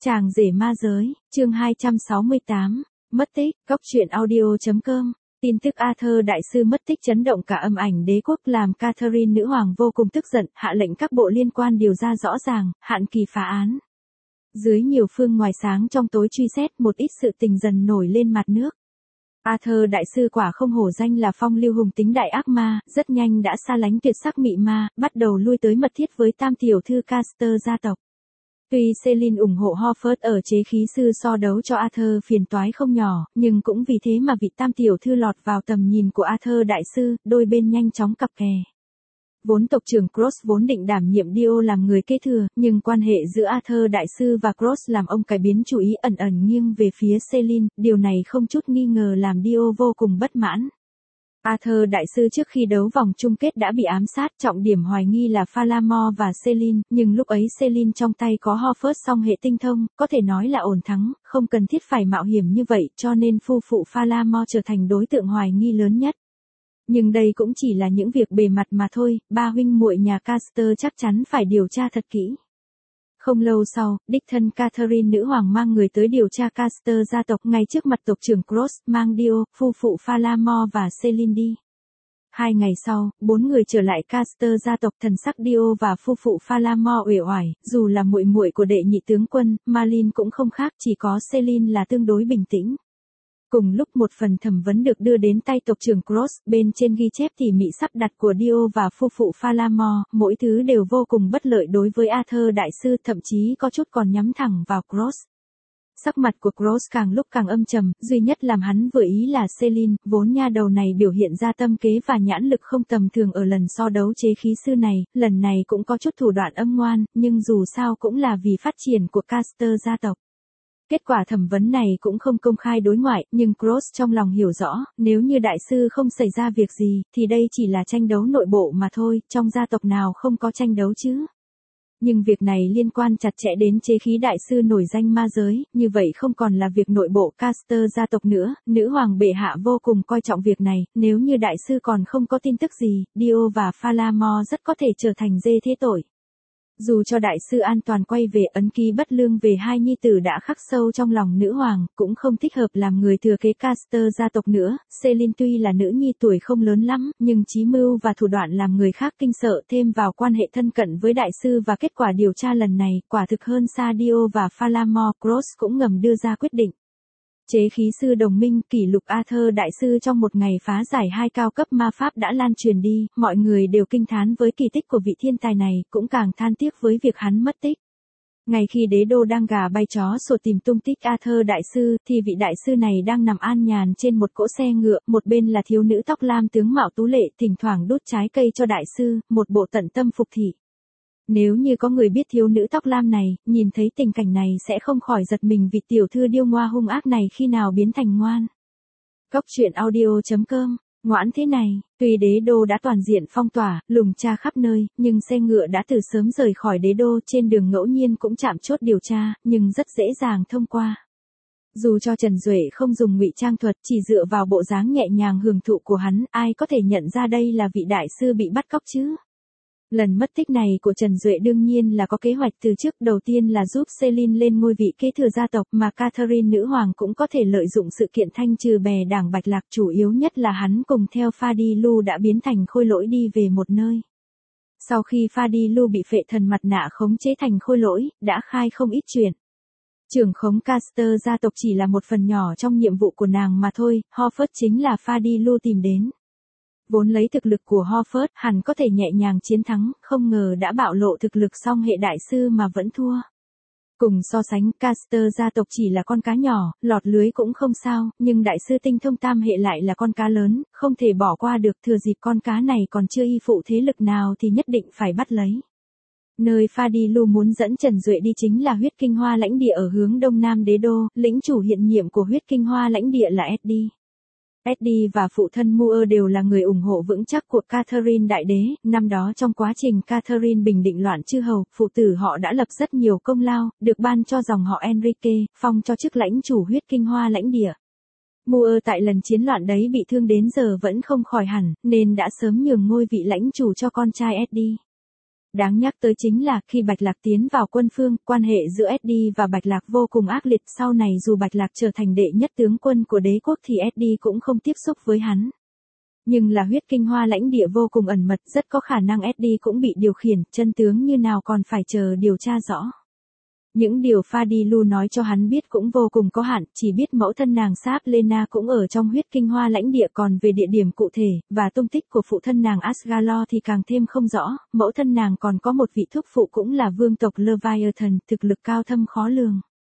Chàng rể ma giới, chương 268, mất tích, góc truyện audio.com. Tin tức Arthur đại sư mất tích chấn động cả âm ảnh đế quốc, làm Catherine nữ hoàng vô cùng tức giận, hạ lệnh các bộ liên quan điều ra rõ ràng, hạn kỳ phá án. Dưới nhiều phương ngoài sáng trong tối truy xét, một ít sự tình dần nổi lên mặt nước. Arthur đại sư quả không hổ danh là phong lưu hùng tính đại ác ma, rất nhanh đã xa lánh tuyệt sắc mị ma, bắt đầu lui tới mật thiết với tam tiểu thư Caster gia tộc. Tuy Celine ủng hộ Hofert ở chế khí sư so đấu cho Arthur phiền toái không nhỏ, nhưng cũng vì thế mà vị tam tiểu thư lọt vào tầm nhìn của Arthur đại sư, đôi bên nhanh chóng cặp kè. Vốn tộc trưởng Cross vốn định đảm nhiệm Dio làm người kế thừa, nhưng quan hệ giữa Arthur đại sư và Cross làm ông cải biến chủ ý, ẩn ẩn nghiêng về phía Celine, điều này không chút nghi ngờ làm Dio vô cùng bất mãn. Arthur đại sư trước khi đấu vòng chung kết đã bị ám sát, trọng điểm hoài nghi là Falamore và Celine, nhưng lúc ấy Celine trong tay có Hofert song hệ tinh thông, có thể nói là ổn thắng, không cần thiết phải mạo hiểm như vậy, cho nên phu phụ Falamore trở thành đối tượng hoài nghi lớn nhất. Nhưng đây cũng chỉ là những việc bề mặt mà thôi, ba huynh muội nhà Caster chắc chắn phải điều tra thật kỹ. Không lâu sau, đích thân Catherine nữ hoàng mang người tới điều tra Caster gia tộc ngay trước mặt tộc trưởng Cross, mang Dio, phu phụ Falamore và Celine đi. 2 ngày sau, 4 người trở lại Caster gia tộc, thần sắc Dio và phu phụ Falamore uể oải, dù là muội muội của đệ nhị tướng quân, Marlene cũng không khác, chỉ có Celine là tương đối bình tĩnh. Cùng lúc một phần thẩm vấn được đưa đến tay tộc trưởng Cross, bên trên ghi chép tỉ mỉ sắp đặt của Dio và phu phụ Falamore, mỗi thứ đều vô cùng bất lợi đối với Arthur đại sư, thậm chí có chút còn nhắm thẳng vào Cross. Sắc mặt của Cross càng lúc càng âm trầm, duy nhất làm hắn vừa ý là Celine, vốn nha đầu này biểu hiện ra tâm kế và nhãn lực không tầm thường ở lần so đấu chế khí sư này, lần này cũng có chút thủ đoạn âm ngoan, nhưng dù sao cũng là vì phát triển của Caster gia tộc. Kết quả thẩm vấn này cũng không công khai đối ngoại, nhưng Cross trong lòng hiểu rõ, nếu như đại sư không xảy ra việc gì, thì đây chỉ là tranh đấu nội bộ mà thôi, trong gia tộc nào không có tranh đấu chứ. Nhưng việc này liên quan chặt chẽ đến chế khí đại sư nổi danh ma giới, như vậy không còn là việc nội bộ Caster gia tộc nữa, nữ hoàng bệ hạ vô cùng coi trọng việc này, nếu như đại sư còn không có tin tức gì, Dio và Falamore rất có thể trở thành dê thế tội. Dù cho đại sư an toàn quay về, ấn ký bất lương về hai nhi tử đã khắc sâu trong lòng nữ hoàng, cũng không thích hợp làm người thừa kế Caster gia tộc nữa. Celine tuy là nữ nhi tuổi không lớn lắm, nhưng trí mưu và thủ đoạn làm người khác kinh sợ, thêm vào quan hệ thân cận với đại sư và kết quả điều tra lần này, quả thực hơn xa Dio và Falamore. Cross cũng ngầm đưa ra quyết định. Chế khí sư đồng minh, kỷ lục Arthur đại sư trong một ngày phá giải 2 cao cấp ma pháp đã lan truyền đi, mọi người đều kinh thán với kỳ tích của vị thiên tài này, cũng càng than tiếc với việc hắn mất tích. Ngay khi đế đô đang gà bay chó sủa tìm tung tích Arthur đại sư, thì vị đại sư này đang nằm an nhàn trên một cỗ xe ngựa, một bên là thiếu nữ tóc lam tướng mạo tú lệ, thỉnh thoảng đút trái cây cho đại sư, một bộ tận tâm phục thị. Nếu như có người biết thiếu nữ tóc lam này, nhìn thấy tình cảnh này sẽ không khỏi giật mình vì tiểu thư điêu ngoa hung ác này khi nào biến thành ngoan. Góc truyện audio.com, ngoãn thế này, tuy đế đô đã toàn diện phong tỏa, lùng tra khắp nơi, nhưng xe ngựa đã từ sớm rời khỏi đế đô, trên đường ngẫu nhiên cũng chạm chốt điều tra, nhưng rất dễ dàng thông qua. Dù cho Trần Duệ không dùng ngụy trang thuật, chỉ dựa vào bộ dáng nhẹ nhàng hưởng thụ của hắn, ai có thể nhận ra đây là vị đại sư bị bắt cóc chứ? Lần mất tích này của Trần Duệ đương nhiên là có kế hoạch từ trước, đầu tiên là giúp Celine lên ngôi vị kế thừa gia tộc, mà Catherine nữ hoàng cũng có thể lợi dụng sự kiện thanh trừ bè đảng Bạch Lạc, chủ yếu nhất là hắn cùng theo Fadilu đã biến thành khôi lỗi đi về một nơi. Sau khi Fadilu bị phệ thần mặt nạ khống chế thành khôi lỗi, đã khai không ít chuyện. Trưởng khống Caster gia tộc chỉ là một phần nhỏ trong nhiệm vụ của nàng mà thôi, Hofert chính là Fadilu tìm đến. Vốn lấy thực lực của Hofert, hẳn có thể nhẹ nhàng chiến thắng, không ngờ đã bạo lộ thực lực song hệ đại sư mà vẫn thua. Cùng so sánh, Caster gia tộc chỉ là con cá nhỏ, lọt lưới cũng không sao, nhưng đại sư tinh thông tam hệ lại là con cá lớn, không thể bỏ qua được, thừa dịp con cá này còn chưa y phụ thế lực nào thì nhất định phải bắt lấy. Nơi Fadilu muốn dẫn Trần Duệ đi chính là huyết kinh hoa lãnh địa ở hướng đông nam đế đô, lĩnh chủ hiện nhiệm của huyết kinh hoa lãnh địa là Eddie. Eddie và phụ thân Moore đều là người ủng hộ vững chắc của Catherine đại đế, năm đó trong quá trình Catherine bình định loạn chư hầu, phụ tử họ đã lập rất nhiều công lao, được ban cho dòng họ Enrique, phong cho chức lãnh chủ huyết kinh hoa lãnh địa. Moore tại lần chiến loạn đấy bị thương đến giờ vẫn không khỏi hẳn, nên đã sớm nhường ngôi vị lãnh chủ cho con trai Eddie. Đáng nhắc tới chính là khi Bạch Lạc tiến vào quân phương, quan hệ giữa Eddie và Bạch Lạc vô cùng ác liệt, sau này dù Bạch Lạc trở thành đệ nhất tướng quân của đế quốc thì Eddie cũng không tiếp xúc với hắn. Nhưng là huyết kinh hoa lãnh địa vô cùng ẩn mật, rất có khả năng Eddie cũng bị điều khiển, chân tướng như nào còn phải chờ điều tra rõ. Những điều Fadilu nói cho hắn biết cũng vô cùng có hạn, chỉ biết mẫu thân nàng Sáp Lena cũng ở trong huyết kinh hoa lãnh địa, còn về địa điểm cụ thể, và tung tích của phụ thân nàng Asgalor thì càng thêm không rõ, mẫu thân nàng còn có một vị thúc phụ cũng là vương tộc Leviathan, thực lực cao thâm khó lường.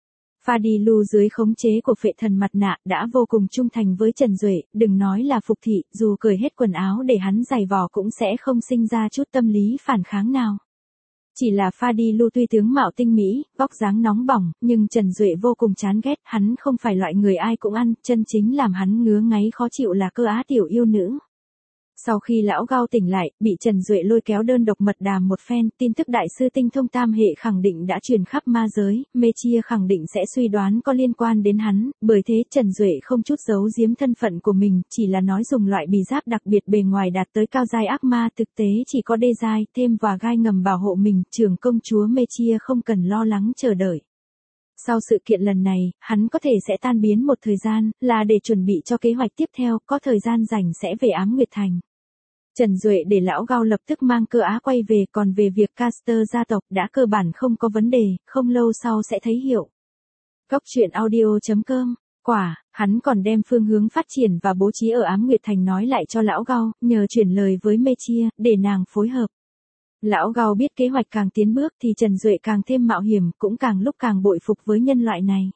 Fadilu dưới khống chế của phệ thần mặt nạ đã vô cùng trung thành với Trần Duệ, đừng nói là phục thị, dù cởi hết quần áo để hắn giày vò cũng sẽ không sinh ra chút tâm lý phản kháng nào. Chỉ là Fadilu tuy tướng mạo tinh mỹ, vóc dáng nóng bỏng, nhưng Trần Duệ vô cùng chán ghét, hắn không phải loại người ai cũng ăn, chân chính làm hắn ngứa ngáy khó chịu là Cơ Á tiểu yêu nữ. Sau khi lão Gao tỉnh lại, bị Trần Duệ lôi kéo đơn độc mật đàm một phen, tin tức đại sư tinh thông tam hệ khẳng định đã truyền khắp ma giới, mê chia khẳng định sẽ suy đoán có liên quan đến hắn, bởi thế Trần Duệ không chút giấu giếm thân phận của mình, chỉ là nói dùng loại bì giáp đặc biệt bề ngoài đạt tới cao giai ác ma, thực tế chỉ có đê giai, thêm và gai ngầm bảo hộ mình, trưởng công chúa mê chia không cần lo lắng chờ đợi. Sau sự kiện lần này, hắn có thể sẽ tan biến một thời gian, là để chuẩn bị cho kế hoạch tiếp theo, có thời gian rảnh sẽ về Ám Nguyệt Thành. Trần Duệ để lão Gao lập tức mang Cơ Á quay về, còn về việc Caster gia tộc đã cơ bản không có vấn đề, không lâu sau sẽ thấy hiệu. Cốc truyện audio.com. Quả, hắn còn đem phương hướng phát triển và bố trí ở Ám Nguyệt Thành nói lại cho lão Gao, nhờ chuyển lời với Mê Chia, để nàng phối hợp. Lão Gao biết kế hoạch càng tiến bước thì Trần Duệ càng thêm mạo hiểm, cũng càng lúc càng bội phục với nhân loại này.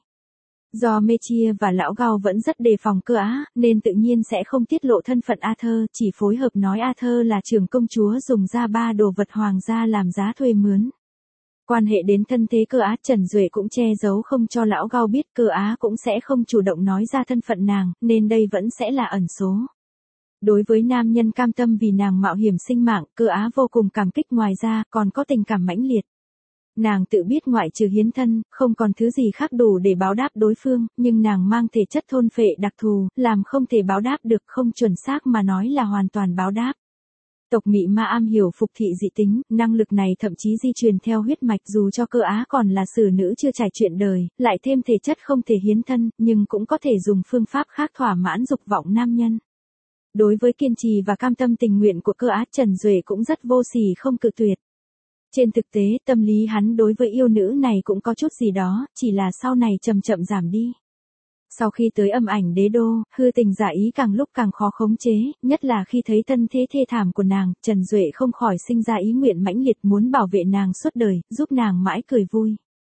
Do Mê Chia và lão Gao vẫn rất đề phòng Cơ Á, nên tự nhiên sẽ không tiết lộ thân phận Arthur, chỉ phối hợp nói Arthur là trưởng công chúa dùng ra 3 đồ vật hoàng gia làm giá thuê mướn. Quan hệ đến thân thế Cơ Á, Trần Duệ cũng che giấu không cho lão Gao biết, Cơ Á cũng sẽ không chủ động nói ra thân phận nàng, nên đây vẫn sẽ là ẩn số. Đối với nam nhân cam tâm vì nàng mạo hiểm sinh mạng, Cơ Á vô cùng cảm kích, ngoài ra còn có tình cảm mãnh liệt. Nàng tự biết ngoại trừ hiến thân, không còn thứ gì khác đủ để báo đáp đối phương, nhưng nàng mang thể chất thôn phệ đặc thù, làm không thể báo đáp được, không chuẩn xác mà nói là hoàn toàn báo đáp. Tộc Mị Ma am hiểu phục thị dị tính, năng lực này thậm chí di truyền theo huyết mạch, dù cho Cơ Á còn là xử nữ chưa trải chuyện đời, lại thêm thể chất không thể hiến thân, nhưng cũng có thể dùng phương pháp khác thỏa mãn dục vọng nam nhân. Đối với kiên trì và cam tâm tình nguyện của Cơ Á, Trần Duệ cũng rất vô sỉ không cự tuyệt. Trên thực tế, tâm lý hắn đối với yêu nữ này cũng có chút gì đó, chỉ là sau này chậm chậm giảm đi. Sau khi tới Âm Ảnh Đế Đô, hư tình giả ý càng lúc càng khó khống chế, nhất là khi thấy thân thế thê thảm của nàng, Trần Duệ không khỏi sinh ra ý nguyện mãnh liệt muốn bảo vệ nàng suốt đời, giúp nàng mãi cười vui.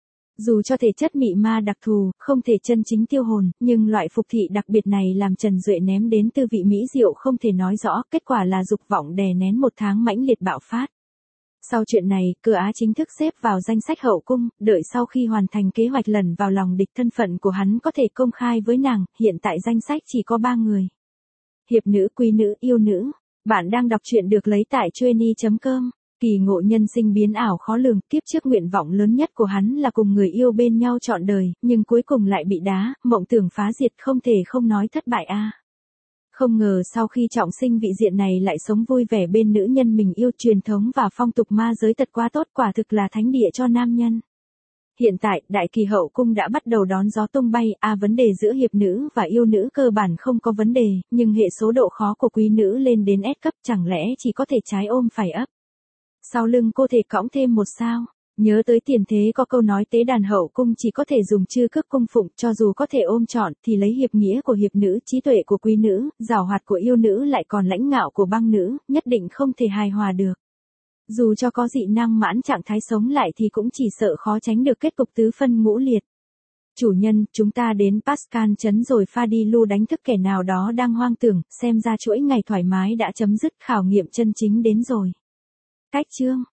Dù cho thể chất mị ma đặc thù, không thể chân chính tiêu hồn, nhưng loại phục thị đặc biệt này làm Trần Duệ ném đến tư vị mỹ diệu không thể nói rõ, kết quả là dục vọng đè nén 1 tháng mãnh liệt bạo phát. Sau chuyện này, Cơ Á chính thức xếp vào danh sách hậu cung, đợi sau khi hoàn thành kế hoạch lẩn vào lòng địch, thân phận của hắn có thể công khai với nàng, hiện tại danh sách chỉ có 3 người. Hiệp nữ, quý nữ, yêu nữ. Bạn đang đọc truyện được lấy tại Chueny.com. Kỳ ngộ nhân sinh biến ảo khó lường, kiếp trước nguyện vọng lớn nhất của hắn là cùng người yêu bên nhau trọn đời, nhưng cuối cùng lại bị đá, mộng tưởng phá diệt, không thể không nói thất bại a. Không ngờ sau khi trọng sinh vị diện này lại sống vui vẻ bên nữ nhân mình yêu, truyền thống và phong tục ma giới thật quá tốt, quả thực là thánh địa cho nam nhân. Hiện tại, đại kỳ hậu cung đã bắt đầu đón gió tung bay, vấn đề giữa hiệp nữ và yêu nữ cơ bản không có vấn đề, nhưng hệ số độ khó của quý nữ lên đến S cấp, chẳng lẽ chỉ có thể trái ôm phải ấp. Sau lưng cô thể cõng thêm 1 sao. Nhớ tới tiền thế có câu nói tế đàn hậu cung chỉ có thể dùng chư cước cung phụng, cho dù có thể ôm trọn thì lấy hiệp nghĩa của hiệp nữ, trí tuệ của quý nữ, giàu hoạt của yêu nữ lại còn lãnh ngạo của băng nữ, nhất định không thể hài hòa được. Dù cho có dị năng mãn trạng thái sống lại thì cũng chỉ sợ khó tránh được kết cục tứ phân ngũ liệt. Chủ nhân, chúng ta đến Pascal trấn rồi, Fadilu đánh thức kẻ nào đó đang hoang tưởng, xem ra chuỗi ngày thoải mái đã chấm dứt, khảo nghiệm chân chính đến rồi. Cách chương